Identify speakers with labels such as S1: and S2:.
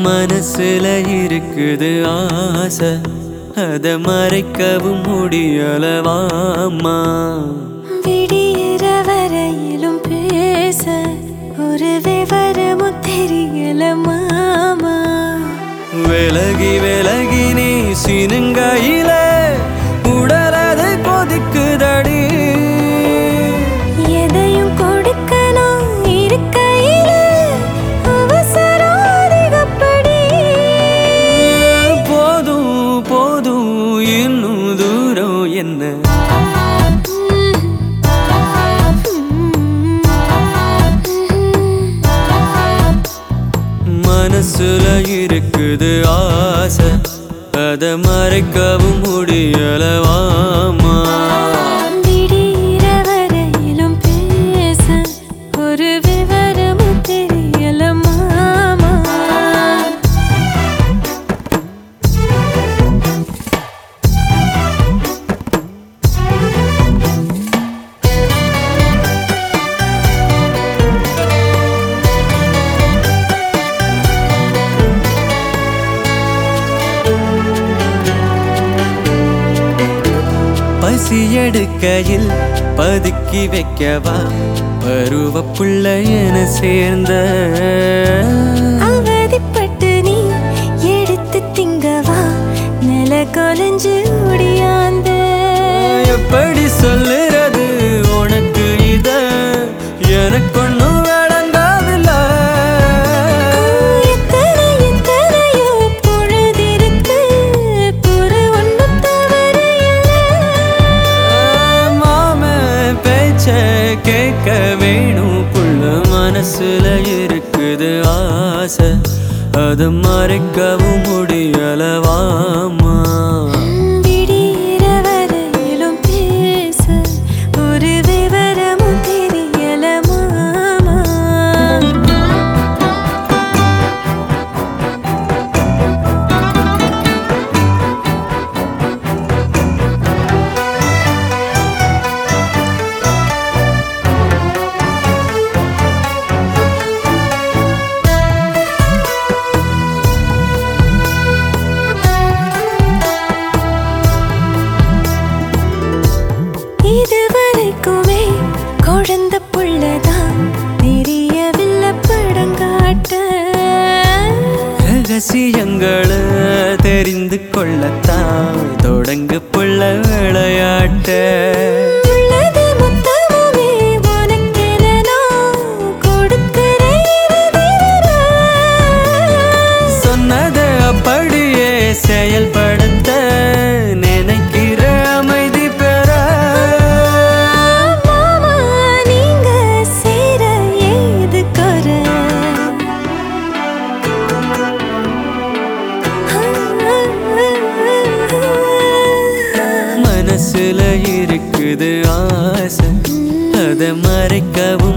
S1: மனசுல இருக்குது ஆசை, அத மறைக்கவும் முடியலவாமா.
S2: விடியிற வரையிலும் பேச ஒரு விவரமும் தெரியல மாமா.
S1: விலகி விலகி நீ சினுங்கையில உடலதை கொதிக்குதடி.
S2: எதையும் கொடுக்கணும் இருக்கையில அவசரம் அதிகப்படி.
S1: போதும் போதும் இன்னும் தூரம் என்ன. மனசுல இருக்குது ஆசை, அத மறைக்கவும் முடியலவாமா.
S2: விடியிற வரையிலும் பேச ஒரு விவரமும் தெரியல மாமா.
S1: பசி எடுக்கையில் பதுக்கி வைக்கவா பருவ புள்ள என சேர்ந்த.
S2: அவதிப்பட்டு நீ எடுத்து திங்கவா நில கொலைஞ்சு ஓடியாந்த.
S1: எப்படி சொல்லுறது உனக்கு இத, எனக்கு ஒன்னும் விளங்காதில்ல.
S2: எத்தனை எத்தனையோ பொழுதிருக்கு பொறு ஒன்றும் தவறு
S1: மாம பேச்ச கேட்க வேணும் புள்ள. மனசுல இருக்குது ஆசை, அது மறைக்கவும் முடியலவாமா.
S2: விடியிற வரையிலும் பேச ஒரு விவரமும் தெரியல மாமா. இதுவரைக்குமே குழந்தை புள்ளதான் தெரியவில்லை படங்காட்ட.
S1: ரகசியங்களை தெரிந்து கொள்ளத்தான் தொடங்கு புள்ள விளையாட்ட.
S2: உள்ளது மொத்தமுமே உனக்கென நான் கொடுக்கிறேன் இறுதிவரை.
S1: சொன்னதை அப்படியே செயல்படுத்த நினைக்கிற அமைதி பெற.
S2: மாமா நீங்க சேர ஏது குறை.
S1: மனசுல இருக்குது ஆசை, அத மறைக்கவும்